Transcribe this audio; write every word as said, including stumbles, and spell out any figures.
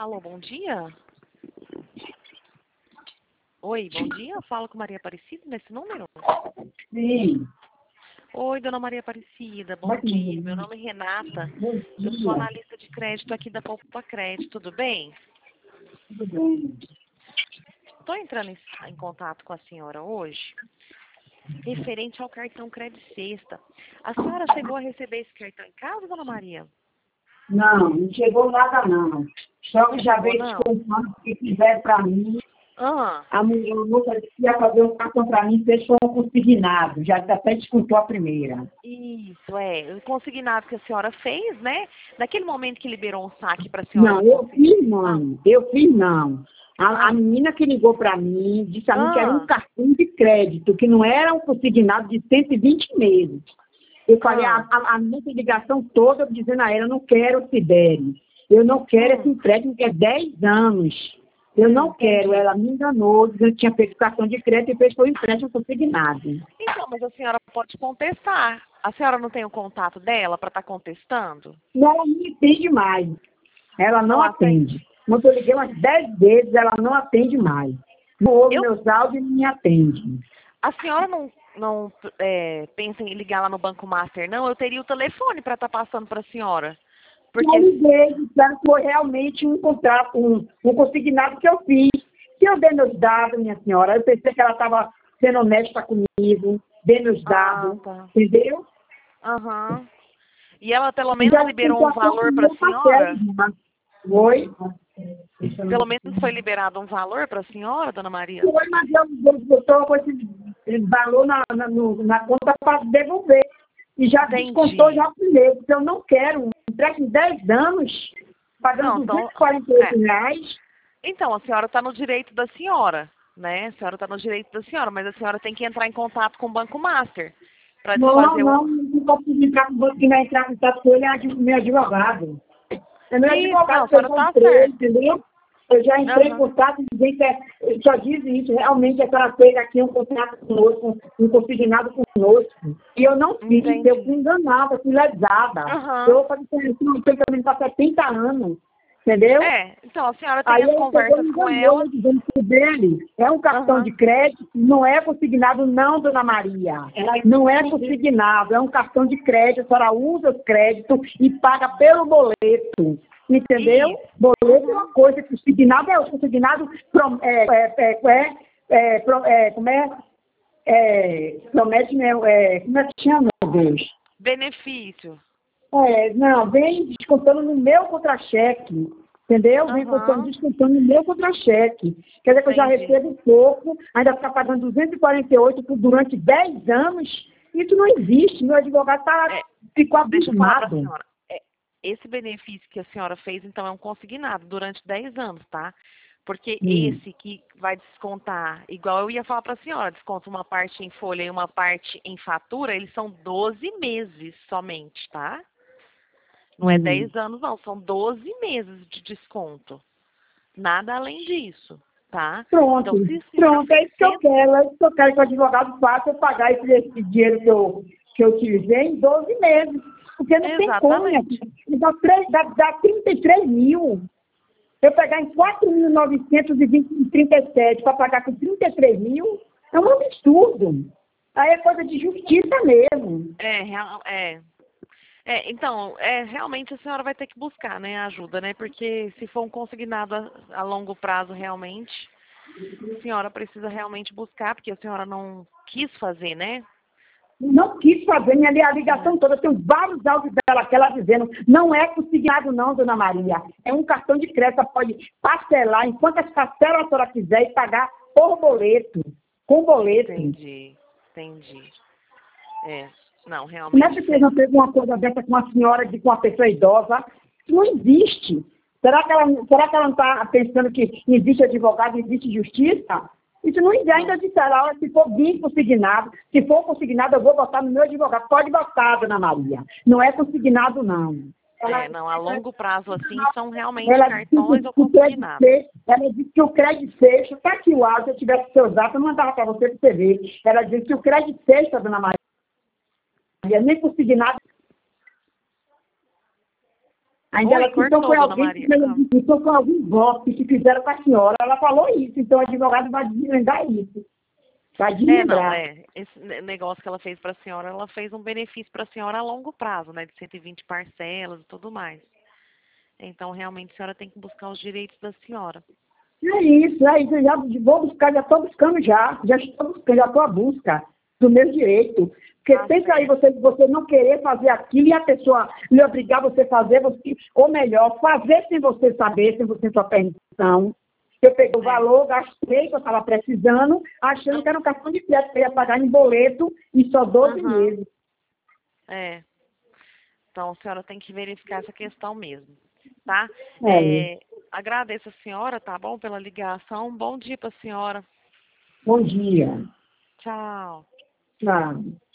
Alô, bom dia? Oi, bom dia. Eu falo com Maria Aparecida nesse número? Sim. Oi, dona Maria Aparecida, bom Vai dia. comigo. Meu nome é Renata. Bom Eu sou dia. analista de crédito aqui da Poupa Crédito, tudo bem? Tudo bem? Estou entrando em, em contato com a senhora hoje, referente ao cartão Crédito Sexta. A senhora chegou a receber esse cartão em casa, dona Maria? Não, não chegou nada não. Só que Não já chegou, veio não? descontando que quiser para mim. Ah, A mulher a moça disse que ia fazer um cartão para mim, fez com um consignado. Já até descontou a primeira. isso, é. O consignado que a senhora fez, né? Naquele momento que liberou um saque para a senhora Não, do eu consignado. fiz Ah, não. Eu fiz não. A, a ah, menina que ligou para mim disse a mim que era um ah, cartão de crédito, que não era um consignado de cento e vinte meses. Eu falei, a, ah. a, a minha ligação toda dizendo a ela, eu não quero o Sibeli. Eu não quero esse Hum, empréstimo que é dez anos. Eu hum, não quero. entendi. Ela me enganou, dizendo que tinha feito cartão de crédito e fez foi um empréstimo consignado. Então, mas a senhora pode contestar. A senhora não tem o contato dela para estar contestando? E ela não atende mais. Ela não Não atende? atende. Quando eu liguei umas dez vezes, ela não atende mais. Não ouve Eu, meus áudios e não me atende. a senhora não, não é, pensa em ligar lá no Banco Master, não? Eu teria o telefone para estar passando para a senhora. Eu Porque, liguei, disseram que foi realmente um contrato, um, um consignado que eu fiz. Que eu dei meus dados, minha senhora. Eu pensei que ela estava sendo honesta comigo, dei meus ah, dados, tá. entendeu? Aham. E ela pelo E menos já liberou um tentou até o valor para meu a papel. senhora? Né? Foi? Pelo menos foi liberado um valor para a senhora, dona Maria? Foi, mas eu estou com esse valor na, na, no- na conta para devolver. E já descontou Entendi. já primeiro, porque eu não quero um empréstimo de dez anos, Não, pagando então, duzentos e quarenta e é. oito reais. Então, a senhora está no direito da senhora, né? A senhora está no direito da senhora, mas a senhora tem que entrar em contato com o Banco Master para Não, desfazer o... não, não posso entrar com o banco que vai entrar com contato com ele, é adv- meu advogado. É meu Isso, não, advogado a que eu senhora já está entrei, certa. entendeu? Eu já entrei em Aham. contato e dizem que é, ele só diz isso, realmente a senhora fez aqui um contrato conosco, um, um consignado conosco. E eu não fiz, eu Entendi. fui enganada, fui lesada. Aham. Eu falei que isso não tem também para setenta anos, entendeu? É, então a senhora tem Aí as ele pegou e conversas me com enganou, ela. eu dizendo que o dele é um cartão Aham. de crédito, não é consignado não, dona Maria. Não é consignado, é um cartão de crédito, a senhora usa o crédito e paga pelo boleto. Entendeu? Isso. Boleto é uma Uhum. coisa, consignado é o consignado, prom- é, é, é, é, é, pro- é, como é, é, promete, né, é, como é que chama, meu Deus? Benefício. É, não, vem descontando no meu contra-cheque, entendeu? Vem contando, Aham. descontando no meu contra-cheque. Quer dizer que eu já Entendi. recebo pouco, ainda ficar pagando duzentos e quarenta e oito por, durante dez anos. Isso não existe. Meu advogado tá, É, ficou deixa eu falar para a abismado. senhora. É, esse benefício que a senhora fez, então, é um consignado durante dez anos, tá? Porque Hum. esse que vai descontar, igual eu ia falar para a senhora, desconta uma parte em folha e uma parte em fatura, eles são doze meses somente, tá? Não é Hum. dez anos, não, são doze meses de desconto. Nada além disso, tá? Pronto, Então, se a senhora pronto, é fez isso que eu cento... quero, é isso que eu quero que o advogado faça, eu pagar esse, esse dinheiro que eu, que eu utilizei em doze meses. Porque não tem como, minha Exatamente. filha. Dá, três- dá, dá trinta e três mil. Eu pegar em quatro mil novecentos e trinta e sete para pagar com trinta e três mil, é um absurdo. Aí é coisa de justiça mesmo. É, real- é, É, então, é, realmente a senhora vai ter que buscar, né, ajuda, né? Porque se for um consignado a, a longo prazo realmente, a senhora precisa realmente buscar, porque a senhora não quis fazer, né? Não quis fazer minha li- a É. ligação toda. Eu tenho vários áudios dela, que ela dizendo, não é consignado não, dona Maria. É um cartão de crédito, ela pode parcelar, enquanto as parcelas a senhora quiser, e pagar por boleto, com boleto. Entendi, entendi. É, não, Como é realmente que isso você é. não fez uma coisa dessa com uma senhora, de, com uma pessoa idosa? Isso não existe. Será que ela, será que ela não está pensando que existe advogado, existe justiça? Isso não existe. Não, Ainda disseram, olha, se for bem consignado, se for consignado, eu vou botar no meu advogado. Pode botar, dona Maria. Não é consignado, não. Ela, é, não, a longo prazo assim são realmente ela disse que cartões ou o o crédito consignados. fecho, ela disse que o crédito fecho, está aqui o áudio, se eu tivesse seus dados, eu mandava para você para você ver. Ela disse que o crédito fecho, dona Maria, nem consignado. Ainda Oi, ela disse, então cortou, foi dona alguém Maria. que ela disse, então foi algum golpe que fizeram com a senhora. Ela falou isso, então o advogado vai desvendar isso. Vai É, não, desvendar. é. Esse ne- negócio que ela fez para a senhora, ela fez um benefício para a senhora a longo prazo, né? De cento e vinte parcelas e tudo mais. Então, realmente, a senhora tem que buscar os direitos da senhora. É isso, é isso. Eu já vou buscar, já estou buscando já. Já estou buscando, já estou à busca do meu direito. Porque Tá pensa aí, certo. você, você não querer fazer aquilo e a pessoa lhe obrigar você a fazer, você, ou melhor, fazer sem você saber, sem você sua permissão. Eu peguei o É. valor, gastei, que eu estava precisando, achando que era um cartão de crédito que eu ia pagar em boleto e só doze Aham. meses. É. Então, a senhora tem que verificar essa questão mesmo, tá? É. É, agradeço a senhora, tá bom, pela ligação. Bom dia para a senhora. Bom dia. Tchau. Tchau.